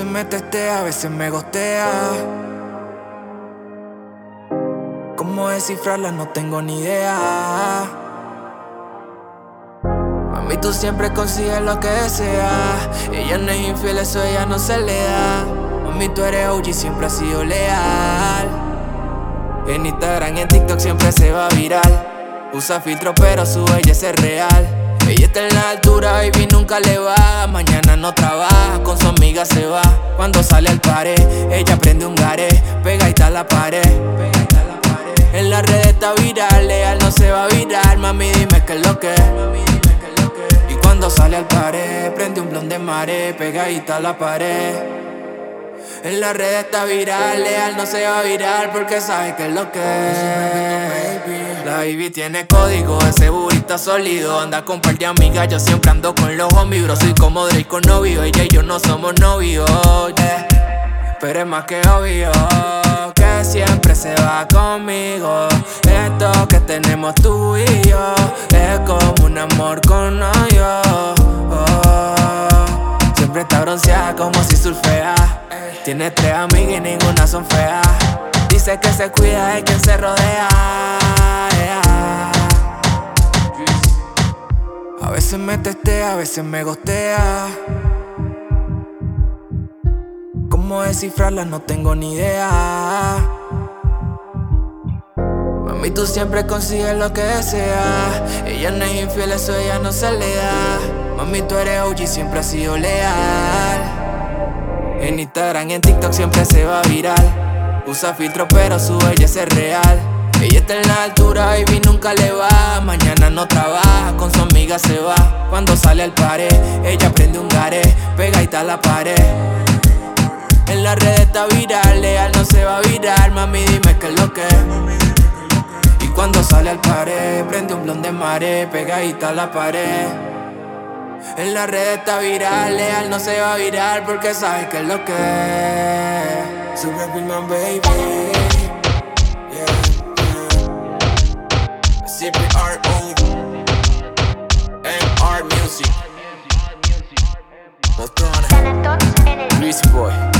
veces me testea, a veces me gostea. ¿Cómo descifrarla? No tengo ni idea. Mami, tú siempre consigues lo que deseas. Ella no es infiel, eso ella no se le da. Mami, tú eres OG, siempre has sido leal. En Instagram y en TikTok siempre se va viral. Usa filtro pero su belleza es real. Ella está en la altura, baby, nunca le va. Mañana no trabaja, con su amiga se va. Cuando sale al pared, ella prende un garé. Pegadita a la pared. En la red está viral, leal no se va a virar. Mami, dime qué es lo que. Y cuando sale al pared, prende un blon de mare. Pegadita a la pared. En la red está viral, leal no se va a virar porque sabe que es lo que. La baby tiene código, ese burrito sólido. Anda con par de amigas, yo siempre ando con los homies, bro. Soy como Drake con novio, ella y yo no somos novios, yeah. Pero es más que obvio que siempre se va conmigo. Esto que tenemos tú y yo es como un amor con odio. Siempre está bronceada como si surfea. Tiene 3 amigas y ninguna son feas. Dice que se cuida de quien se rodea, yeah. A veces me testea, a veces me gostea. ¿Cómo descifrarla? No tengo ni idea. Mami, tú siempre consigues lo que deseas. Ella no es infiel, eso ella no se le da. Mami, tú eres OG, siempre has sido leal. En Instagram y en TikTok siempre se va viral. Usa filtro pero su belleza es real. Ella está en la altura, baby, nunca le va. Mañana no trabaja, con su amiga se va. Cuando sale al pared, ella prende un garé. Pegadita a la pared. En la red está viral, leal no se va a virar. Mami, dime qué es lo que. Y cuando sale al pared, prende un blon de mare. Pegadita a la pared. En la red está viral, leal no se va a virar porque sabe que es lo que. Super Billman, baby. Yeah, yeah. CPRO MR Music. Mostrone Luis Boy.